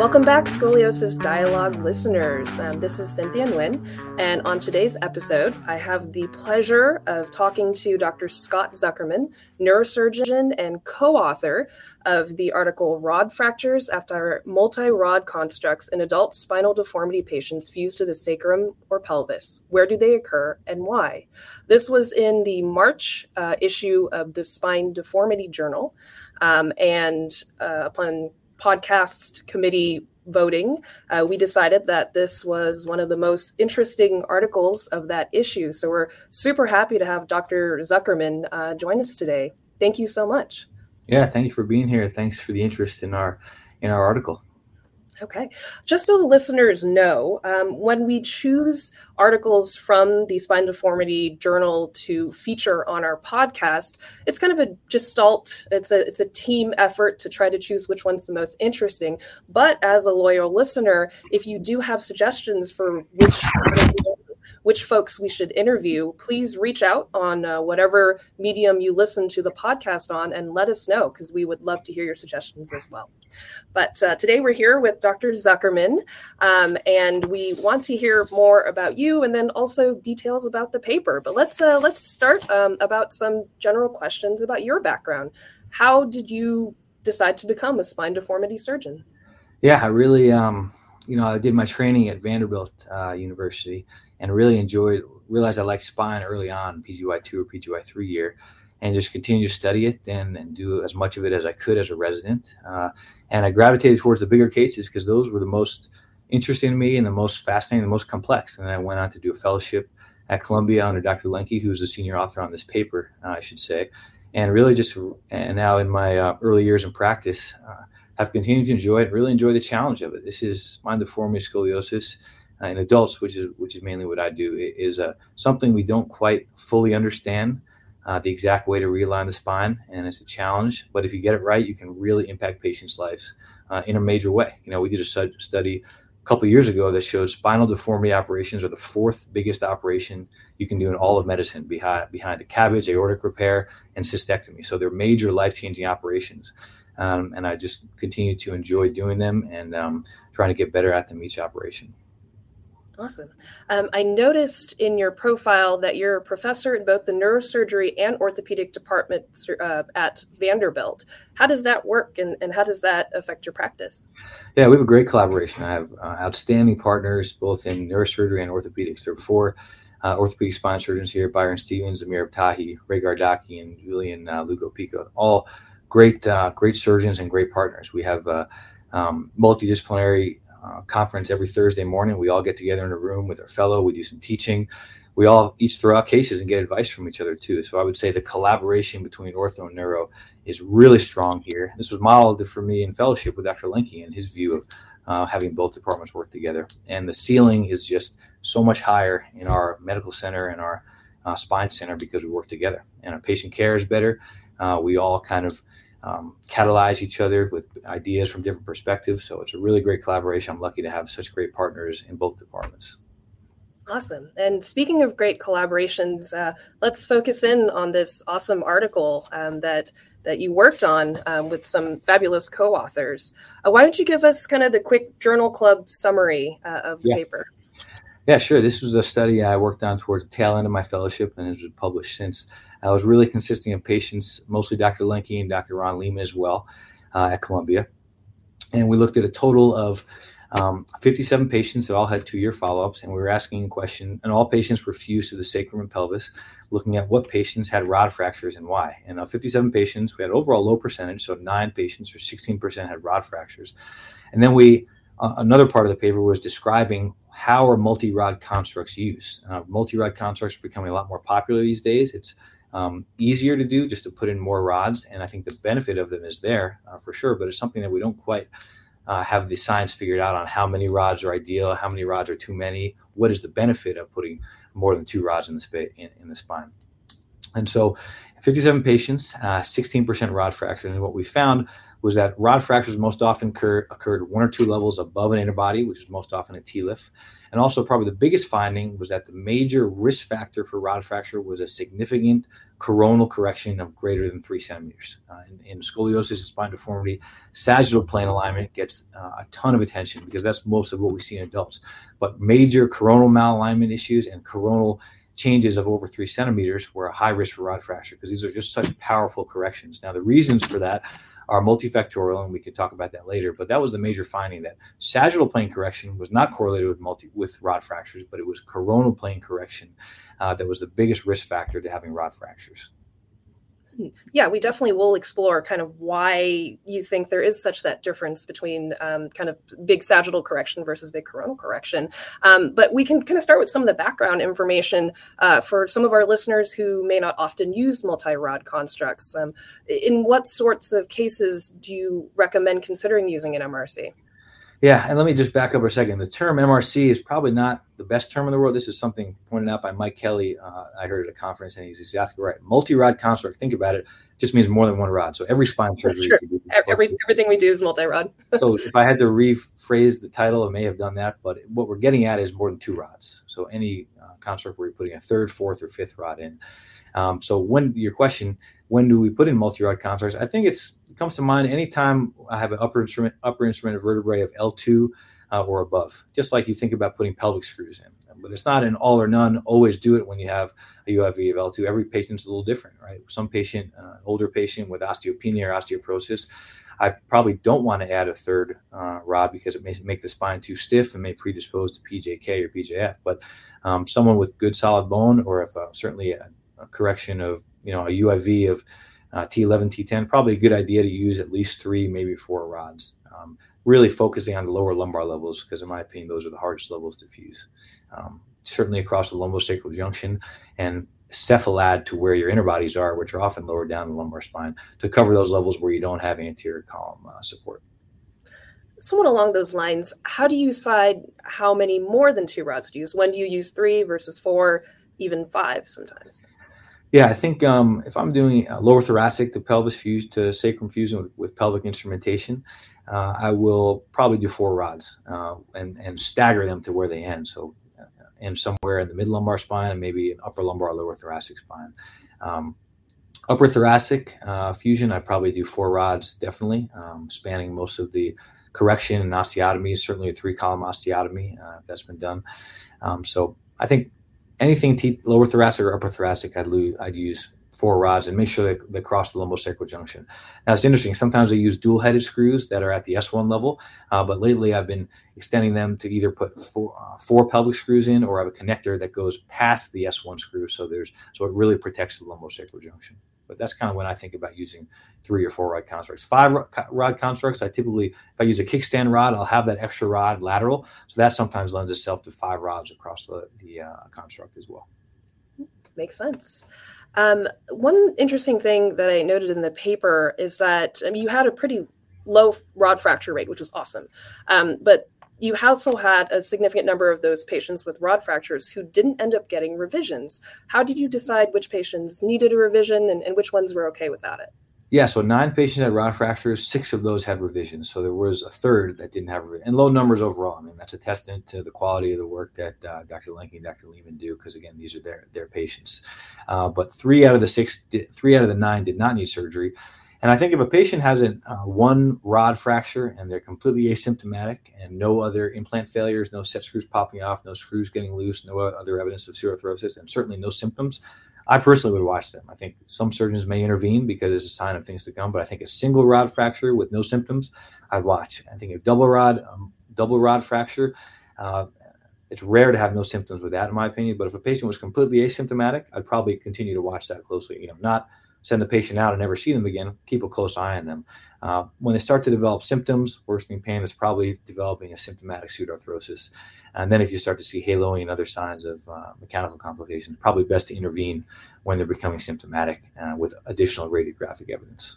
Welcome back, Scoliosis Dialogue listeners. This is Cynthia Nguyen, and on today's episode, I have the pleasure of talking to Dr. Scott Zuckerman, neurosurgeon and co-author of the article Rod Fractures After Multi-Rod Constructs in Adult Spinal Deformity Patients Fused to the Sacrum or Pelvis. Where do they occur and why? This was in the March issue of the Spine Deformity Journal, and upon podcast committee voting, we decided that this was one of the most interesting articles of that issue. So we're super happy to have Dr. Zuckerman join us today. Thank you so much. Yeah, thank you for being here. Thanks for the interest in our article. Okay. Just so the listeners know, when we choose articles from the Spine Deformity Journal to feature on our podcast, it's kind of a gestalt. It's a team effort to try to choose which one's the most interesting. But as a loyal listener, if you do have suggestions for which folks we should interview, please reach out on whatever medium you listen to the podcast on and let us know, because we would love to hear your suggestions as well. But today we're here with Dr. Zuckerman, and we want to hear more about you and then also details about the paper. But let's start about some general questions about your background. How did you decide to become a spine deformity surgeon? Yeah, I really, I did my training at Vanderbilt University and really realized I liked spine early on, PGY2 or PGY3 year, and just continue to study it and do as much of it as I could as a resident. And I gravitated towards the bigger cases because those were the most interesting to me and the most fascinating, the most complex. And then I went on to do a fellowship at Columbia under Dr. Lenke, who's the senior author on this paper, I should say. And really and now in my early years in practice, have continued to enjoy it, really enjoy the challenge of it. This is spine deformity, scoliosis in adults, which is mainly what I do. It is something we don't quite fully understand the exact way to realign the spine, and it's a challenge. But if you get it right, you can really impact patients' lives in a major way. We did a study a couple of years ago that showed spinal deformity operations are the fourth biggest operation you can do in all of medicine, behind a CABG, aortic repair, and cystectomy. So they're major life-changing operations. And I just continue to enjoy doing them and trying to get better at them each operation. Awesome. I noticed in your profile that you're a professor in both the neurosurgery and orthopedic departments at Vanderbilt. How does that work and how does that affect your practice? Yeah, we have a great collaboration. I have outstanding partners both in neurosurgery and orthopedics. There are four orthopedic spine surgeons here: Byron Stevens, Amir Abtahi, Ray Gardaki, and Julian Lugo-Pico. All great surgeons and great partners. We have multidisciplinary conference every Thursday morning. We all get together in a room with our fellow. We do some teaching. We all each throw out cases and get advice from each other too. So I would say the collaboration between ortho and neuro is really strong here. This was modeled for me in fellowship with Dr. Lenke and his view of having both departments work together. And the ceiling is just so much higher in our medical center and our spine center because we work together. And our patient care is better. We all kind of catalyze each other with ideas from different perspectives. So it's a really great collaboration. I'm lucky to have such great partners in both departments. Awesome. And speaking of great collaborations, let's focus in on this awesome article that you worked on with some fabulous co-authors. Why don't you give us kind of the quick journal club summary of the paper? Yeah, sure. This was a study I worked on towards the tail end of my fellowship and has been published since. I was really consisting of patients, mostly Dr. Lenke and Dr. Ron Lehman as well at Columbia. And we looked at a total of 57 patients that all had 2-year follow-ups. And we were asking a question, and all patients were fused to the sacrum and pelvis, looking at what patients had rod fractures and why. And of 57 patients, we had overall low percentage. So 9 patients or 16% had rod fractures. And then another part of the paper was describing how are multi-rod constructs used. Multi-rod constructs are becoming a lot more popular these days. It's easier to do, just to put in more rods. And I think the benefit of them is there for sure, but it's something that we don't quite have the science figured out on how many rods are ideal, how many rods are too many, what is the benefit of putting more than 2 rods in the spine. And so 57 patients, 16% rod fracture. And what we found was that rod fractures most often occurred 1 or 2 levels above an interbody, which is most often a TLIF. And also probably the biggest finding was that the major risk factor for rod fracture was a significant coronal correction of greater than 3 centimeters. In scoliosis and spine deformity, sagittal plane alignment gets a ton of attention because that's most of what we see in adults. But major coronal malalignment issues and coronal changes of over 3 centimeters were a high risk for rod fracture because these are just such powerful corrections. Now, the reasons for that are multifactorial, and we could talk about that later, but that was the major finding, that sagittal plane correction was not correlated with rod fractures, but it was coronal plane correction that was the biggest risk factor to having rod fractures. Yeah, we definitely will explore kind of why you think there is such that difference between kind of big sagittal correction versus big coronal correction. But we can kind of start with some of the background information for some of our listeners who may not often use multi-rod constructs. In what sorts of cases do you recommend considering using an MRC? Yeah, and let me just back up a second. The term MRC is probably not the best term in the world. This is something pointed out by Mike Kelly. I heard at a conference, and he's exactly right. Multi-rod construct, think about it, just means more than one rod. So every spine surgery. That's true. Everything we do is multi-rod. So if I had to rephrase the title, I may have done that. But what we're getting at is more than 2 rods. So any construct where you're putting a 3rd, 4th, or 5th rod in. So when your question, when do we put in multi-rod constructs? I think it comes to mind anytime I have an upper instrument of vertebrae of L2 or above, just like you think about putting pelvic screws in. But it's not an all or none, always do it when you have a UIV of L2. Every patient's a little different, right? Some patient, older patient with osteopenia or osteoporosis, I probably don't want to add a 3rd rod because it may make the spine too stiff and may predispose to PJK or PJF. But someone with good solid bone, or if certainly a correction of, a UIV of T11, T10, probably a good idea to use at least 3, maybe 4 rods. Really focusing on the lower lumbar levels because, in my opinion, those are the hardest levels to fuse. Certainly across the lumbosacral junction and cephalad to where your interbodies are, which are often lower down the lumbar spine, to cover those levels where you don't have anterior column support. Somewhat along those lines, how do you decide how many more than 2 rods to use? When do you use 3 versus 4, even 5 sometimes? Yeah, I think if I'm doing lower thoracic to pelvis fuse to sacrum fusion with pelvic instrumentation, I will probably do 4 rods and stagger them to where they end. So end somewhere in the mid lumbar spine and maybe an upper lumbar, lower thoracic spine. Upper thoracic fusion, I probably do 4 rods, definitely, spanning most of the correction and osteotomies, certainly a 3-column osteotomy if that's been done. So I think anything lower thoracic or upper thoracic, I'd use 4 rods and make sure they cross the lumbosacral junction. Now, it's interesting. Sometimes I use dual-headed screws that are at the S1 level, but lately I've been extending them to either put 4 pelvic screws in, or I have a connector that goes past the S1 screw, so it really protects the lumbosacral junction. But that's kind of when I think about using 3 or 4 rod constructs. 5 rod constructs, if I use a kickstand rod, I'll have that extra rod lateral. So that sometimes lends itself to 5 rods across the construct as well. Makes sense. One interesting thing that I noted in the paper is that you had a pretty low rod fracture rate, which was awesome. But you also had a significant number of those patients with rod fractures who didn't end up getting revisions. How did you decide which patients needed a revision and which ones were okay without it? Yeah, so 9 patients had rod fractures, 6 of those had revisions. So there was a third that didn't have revision, and low numbers overall. I mean, that's a testament to the quality of the work that Dr. Lenke and Dr. Lehman do, because again, these are their patients. But 3 out of the 9 did not need surgery. And I think if a patient has one rod fracture and they're completely asymptomatic and no other implant failures, no set screws popping off, no screws getting loose, no other evidence of pseudoarthrosis, and certainly no symptoms, I personally would watch them. I think some surgeons may intervene because it's a sign of things to come, but I think a single rod fracture with no symptoms, I'd watch. I think a double rod fracture, it's rare to have no symptoms with that, in my opinion. But if a patient was completely asymptomatic, I'd probably continue to watch that closely. Not send the patient out and never see them again. Keep a close eye on them. When they start to develop symptoms, worsening pain, is probably developing a symptomatic pseudoarthrosis. And then if you start to see haloing and other signs of mechanical complications, probably best to intervene when they're becoming symptomatic with additional radiographic evidence.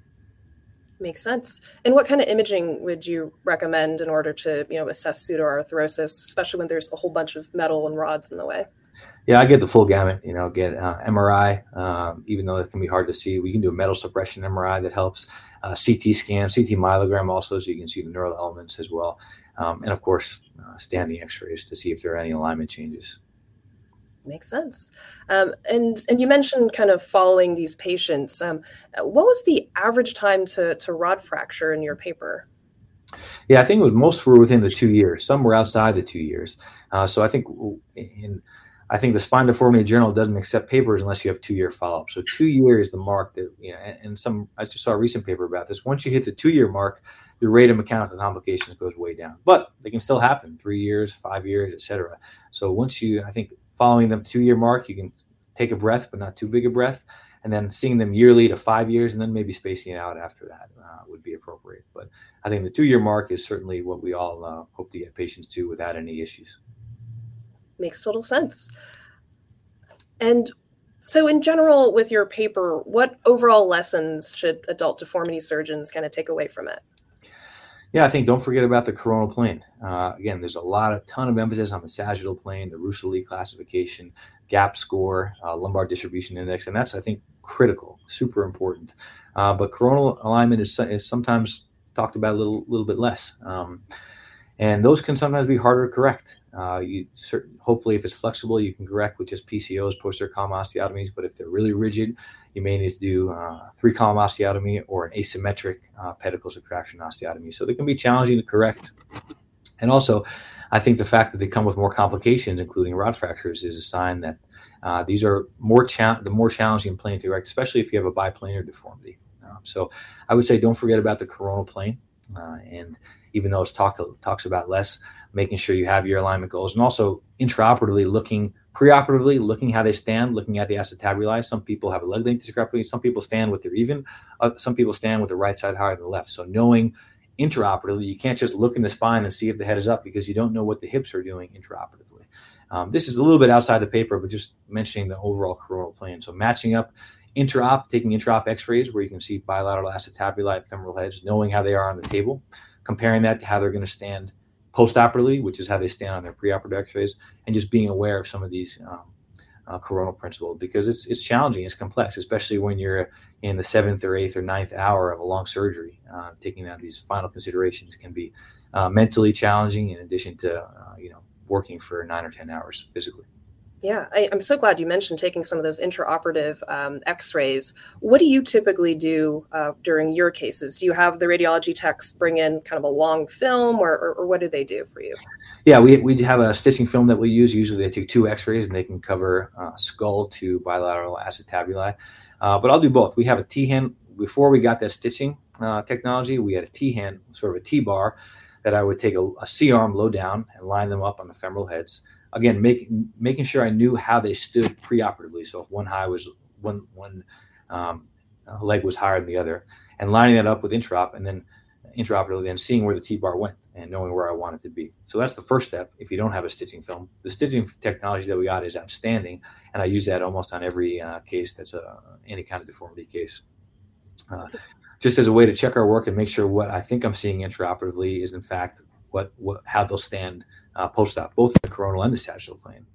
Makes sense. And what kind of imaging would you recommend in order to, assess pseudoarthrosis, especially when there's a whole bunch of metal and rods in the way? Yeah, I get the full gamut. Get MRI, even though it can be hard to see. We can do a metal suppression MRI that helps. CT scan, CT myelogram also, so you can see the neural elements as well. And of course, standing X-rays to see if there are any alignment changes. Makes sense. And you mentioned kind of following these patients. What was the average time to rod fracture in your paper? Yeah, I think most were within the 2 years. Some were outside the 2 years. So I think the Spine Deformity Journal doesn't accept papers unless you have 2-year follow-up. So 2 years is the mark that, and I just saw a recent paper about this. Once you hit the 2-year mark, the rate of mechanical complications goes way down. But they can still happen 3 years, 5 years, et cetera. So I think following them 2-year mark, you can take a breath, but not too big a breath. And then seeing them yearly to 5 years, and then maybe spacing it out after that would be appropriate. But I think the 2-year mark is certainly what we all hope to get patients to without any issues. Makes total sense. And so in general, with your paper, what overall lessons should adult deformity surgeons kind of take away from it? Yeah, I think don't forget about the coronal plane. Again, there's a ton of emphasis on the sagittal plane, the Russell-Lee classification, gap score, lumbar distribution index, and that's, I think, critical, super important. But coronal alignment is sometimes talked about a little bit less. And those can sometimes be harder to correct. Hopefully, if it's flexible, you can correct with just PCOs, posterior column osteotomies. But if they're really rigid, you may need to do 3-column osteotomy or an asymmetric pedicle subtraction osteotomy. So they can be challenging to correct. And also, I think the fact that they come with more complications, including rod fractures, is a sign that these are the more challenging plane to correct, especially if you have a biplanar deformity. So I would say don't forget about the coronal plane. And even though it's talks about less, making sure you have your alignment goals, and also preoperatively looking how they stand, looking at the acetabuli. Some people have a leg length discrepancy. Some people stand with their even. Some people stand with the right side higher than the left. So knowing intraoperatively, you can't just look in the spine and see if the head is up because you don't know what the hips are doing intraoperatively. This is a little bit outside the paper, but just mentioning the overall coronal plane. So matching up taking intraop X-rays where you can see bilateral acetabuli, femoral heads, knowing how they are on the table, comparing that to how they're going to stand postoperatively, which is how they stand on their preoperative X-rays, and just being aware of some of these coronal principles, because it's challenging, it's complex, especially when you're in the 7th or 8th or 9th hour of a long surgery. Taking out these final considerations can be mentally challenging, in addition to working for 9 or 10 hours physically. Yeah, I'm so glad you mentioned taking some of those intraoperative X-rays. What do you typically do during your cases? Do you have the radiology techs bring in kind of a long film, or what do they do for you? Yeah, we have a stitching film that we use. Usually they take 2 X-rays and they can cover skull to bilateral acetabuli. But I'll do both. We have a T-hand. Before we got that stitching technology, we had a T-hand, sort of a T-bar, that I would take a C-arm low down and line them up on the femoral heads. Again, making sure I knew how they stood preoperatively. So if one leg was higher than the other, and lining that up with intraop, and then intraoperatively, then seeing where the T-bar went and knowing where I want it to be. So that's the first step. If you don't have a stitching film, the stitching technology that we got is outstanding, and I use that almost on every case that's any kind of deformity case. Just as a way to check our work and make sure what I think I'm seeing intraoperatively is in fact how they'll stand post-op, both in the coronal and the sagittal plane.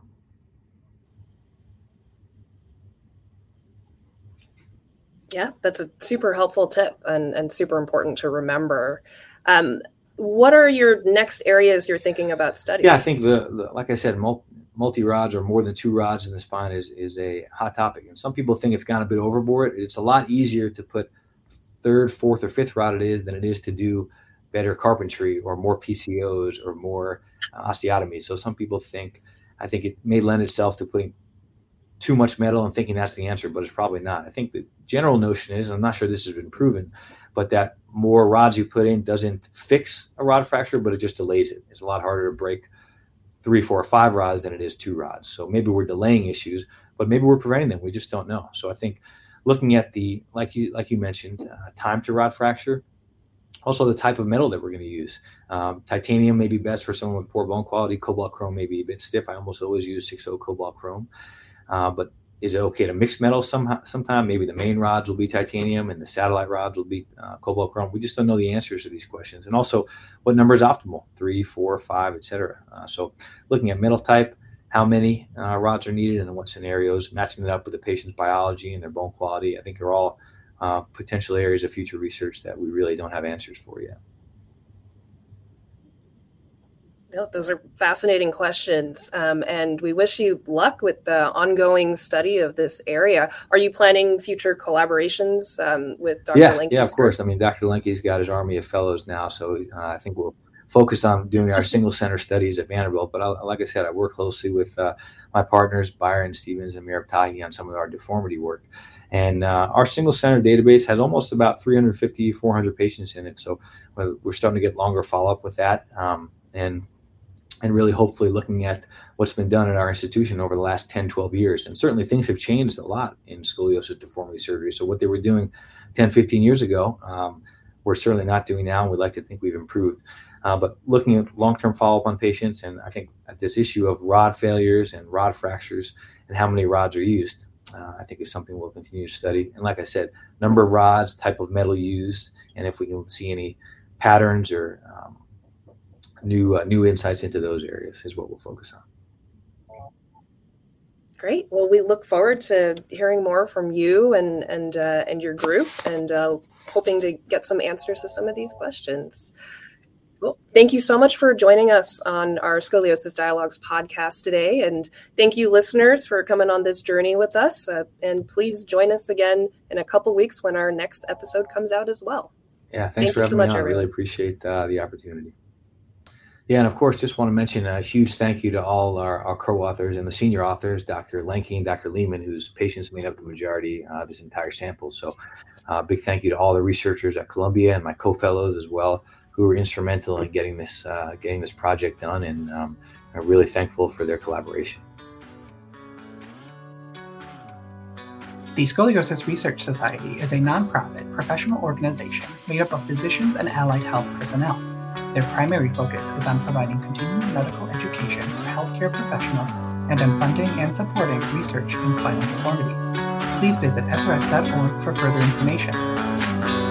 Yeah, that's a super helpful tip and super important to remember. What are your next areas you're thinking about studying? Yeah, I think like I said, multi-rods or more than 2 rods in the spine is a hot topic. And some people think it's gone a bit overboard. It's a lot easier to put 3rd, 4th, or 5th rod than it is to do better carpentry or more PCOs or more osteotomies. So some people I think it may lend itself to putting too much metal and thinking that's the answer, but it's probably not. I think the general notion is, I'm not sure this has been proven, but that more rods you put in doesn't fix a rod fracture, but it just delays it. It's a lot harder to break 3, 4, or 5 rods than it is 2 rods. So maybe we're delaying issues, but maybe we're preventing them. We just don't know. So I think looking at like you mentioned, time to rod fracture, also the type of metal that we're going to use. Titanium may be best for someone with poor bone quality. Cobalt chrome may be a bit stiff. I almost always use 6.0 cobalt chrome. But is it okay to mix metal sometime? Maybe the main rods will be titanium and the satellite rods will be cobalt chrome. We just don't know the answers to these questions. And also, what number is optimal? 3, 4, 5, etc. So looking at metal type, how many rods are needed and in what scenarios, matching it up with the patient's biology and their bone quality, I think are all potential areas of future research that we really don't have answers for yet. No, those are fascinating questions, and we wish you luck with the ongoing study of this area. Are you planning future collaborations with Dr. Lenke's? Yeah, of course. I mean, Dr. Lenke's got his army of fellows now, so I think we'll focus on doing our single center studies at Vanderbilt. But like I said, I work closely with my partners, Byron Stevens and Mirab Tahi, on some of our deformity work. And our single center database has almost about 350, 400 patients in it. So we're starting to get longer follow-up with that. And really hopefully looking at what's been done at our institution over the last 10, 12 years. And certainly things have changed a lot in scoliosis deformity surgery. So what they were doing 10, 15 years ago, we're certainly not doing now, and we'd like to think we've improved. But looking at long-term follow-up on patients, and I think at this issue of rod failures and rod fractures and how many rods are used, I think is something we'll continue to study. And like I said, number of rods, type of metal used, and if we can see any patterns or new insights into those areas is what we'll focus on. Great. Well, we look forward to hearing more from you and your group, and hoping to get some answers to some of these questions. Well, thank you so much for joining us on our Scoliosis Dialogues podcast today. And thank you, listeners, for coming on this journey with us. And please join us again in a couple weeks when our next episode comes out as well. Yeah, thanks for having me on. I really appreciate the opportunity. Yeah, and of course, just want to mention a huge thank you to all our co-authors and the senior authors, Dr. Lenke and Dr. Lehman, whose patients made up the majority of this entire sample. So big thank you to all the researchers at Columbia and my co-fellows as well, who were instrumental in getting this project done, and I'm really thankful for their collaboration. The Scoliosis Research Society is a nonprofit professional organization made up of physicians and allied health personnel. Their primary focus is on providing continuing medical education for healthcare professionals and on funding and supporting research in spinal deformities. Please visit srs.org for further information.